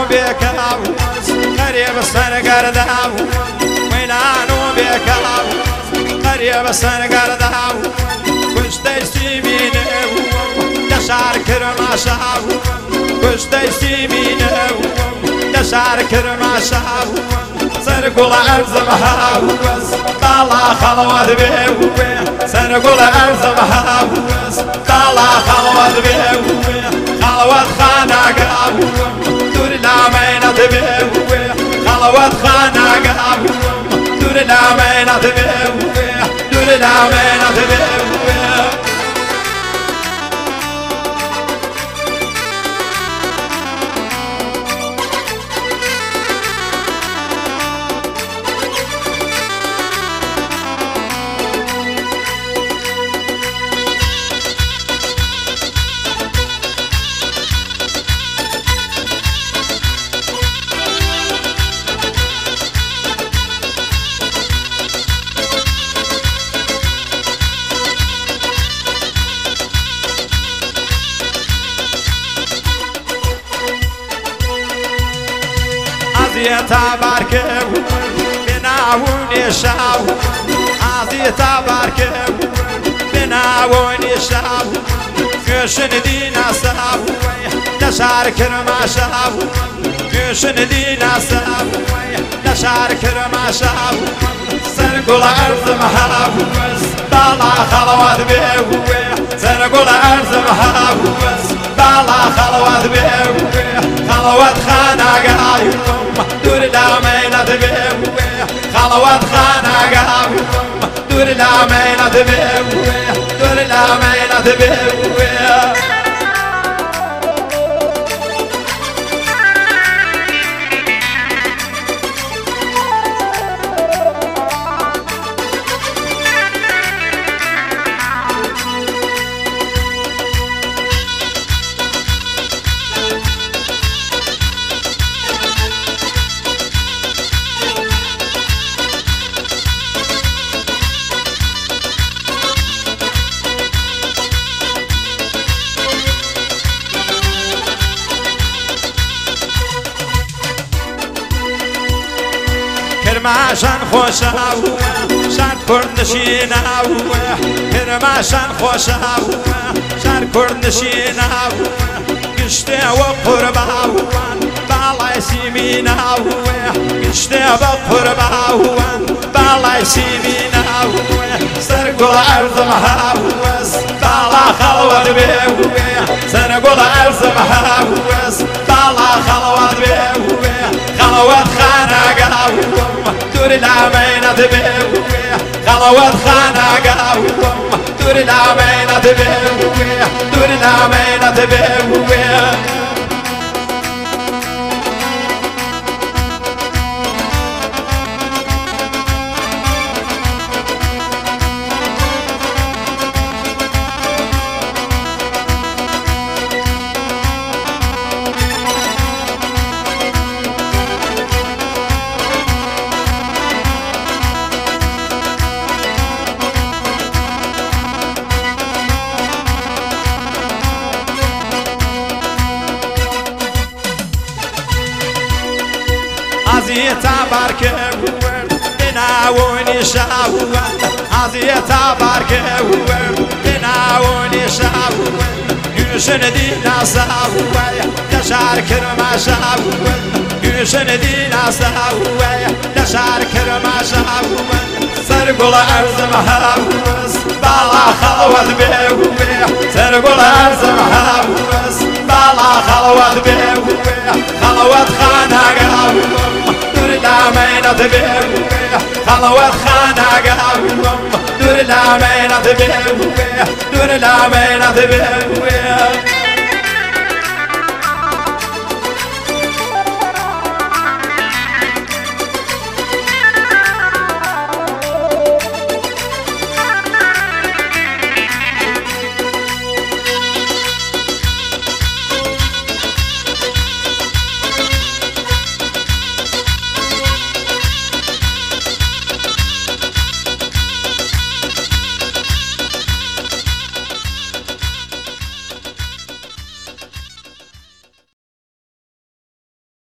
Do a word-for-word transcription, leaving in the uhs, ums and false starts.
بێکاو قەرێ بەسەرگەرداو وەینان و بێکاو قەرێ بەسەرگەرداو کوشتەی سیمینە لە شار کرماشاو کوشتەی سیمینە لە شار کرماشاو سەرگوڵە ئەرزم هاوس باڵا خەڵەوەت بێ سەرگوڵە ئەرزم هاوس باڵا خەڵەوەت بێ خەڵەوەت خاناگاو دوور لامەینەت بێ خەڵەوەت خاناگاو دوور لامەینەت بێ دوور لامەینەت بێ ئازیێتە بارکەو بێناو نێشاو ئازیێتە بارکەو بێناو نێشاو گوێشن دیناساو لە شار کرماشاو گوێشن دیناساو لە شار کرماشاو سەرگوڵە ئەرزم هاوس باڵا خەڵەوەت بێ سەرگوڵە ئەرزم هاوس باڵا خەڵەوەت بێ خەڵەوەت خاناگاو دوور لامەینەت بێ خەڵەوەت خاناگاو دوور لامەینەت بێ دوور لامەینەت بێ کرماشان خۆشاو شار کورد نشیناو کرماشان خۆشاو شار کورد نشیناو گشتێوە قورباوان باڵای سیمیناو گشتێوە قورباوان باڵای سیمیناو سەرگوڵە ئەرزم هاوس باڵا خەڵەوەت بێ سەرگوڵە ئەرزم هاوس باڵا خەڵەوەت بێ خەڵەوەت خاناگاو دوور لامەینەت بێ خەڵەوەت خاناگاو دوور لامەینەت بێ دوور لامەینەت بێ ئازیێتە بارکەو بێناو نێشاو ئازیێتە بارکەو بێناو نێشاو گوێشن دیناساو لە شار کرماشاو گوێشن دیناساو لە شار کرماشاو سەرگوڵە ئەرزم هاوس باڵا خەڵەوەت بێ سەرگوڵە ئەرزم هاوس باڵا خەڵەوەت بێ خەڵەوەت خاناگاو دوور لامەینەت بێ خەڵەوەت خاناگاو دوور لامەینەت بێ دوور لامەینەت بێ